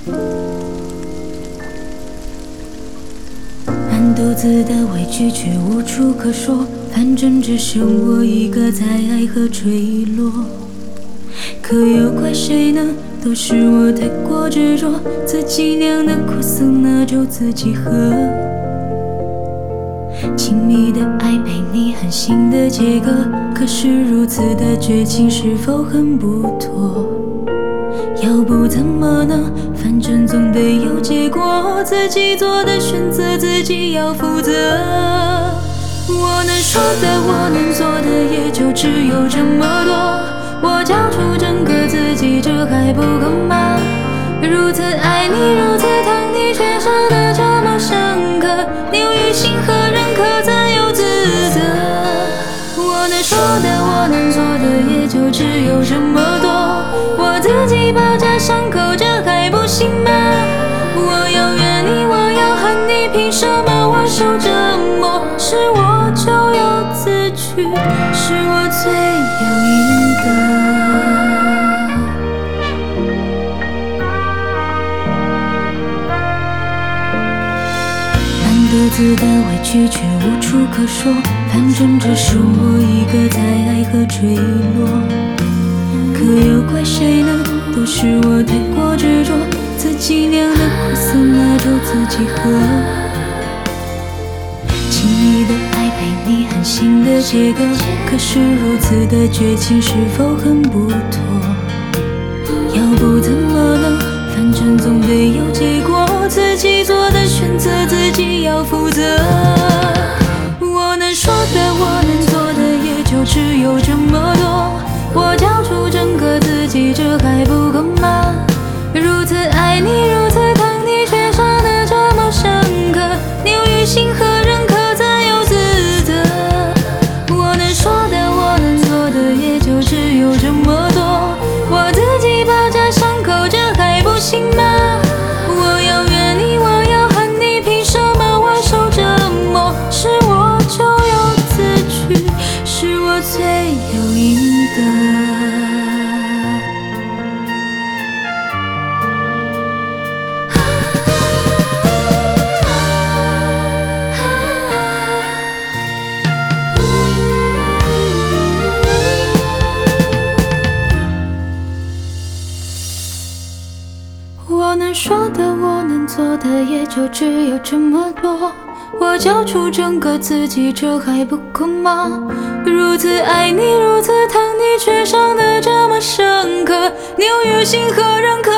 满肚子的委屈却无处可说，反正只剩我一个在爱河坠落。可又怪谁呢？都是我太过执着，自己酿的苦涩那就自己喝。亲密的爱被你狠心的切割，可是如此的绝情是否很不妥？要不怎么呢？反正总得有结果，自己做的选择自己要负责。我能说的，我能做的也就只有这么多。我交出整个自己，这还不够吗？如此爱你，如此疼你，却伤得这么深刻，你于心何忍，可怎有自责？我能说的，我能做的也就只有这么多。我自己包扎伤口，这还不行吗？我要怨你，我要恨你，凭什么我受折磨？是我咎由自取，是我罪有应得。满肚子的委屈却无处可说，反正只剩我一个在爱河坠落。可又怪谁呢？都是我太过执着，自己酿的苦涩那就自己喝。亲密的爱被你狠心的切割，可是如此的绝情是否很不妥？要不怎么呢？反正总得有结果，自己做的选择自己要负责。我能说的，我能做的也就只有这么多。我交出整个自己，这还不够吗？如此爱你，如此疼你，却伤得这么深刻，你于心何忍，可怎有自责？我能说的，我能做的也就只有这么多。我自己包扎伤口，这还不行吗？我要怨你，我要恨你，凭什么我受折磨？是我咎由自取，是我罪有应得。我能说的，我能做的也就只有这么多。我交出整个自己，这还不够吗？如此爱你，如此疼你，却伤得这么深刻，你于心何忍，可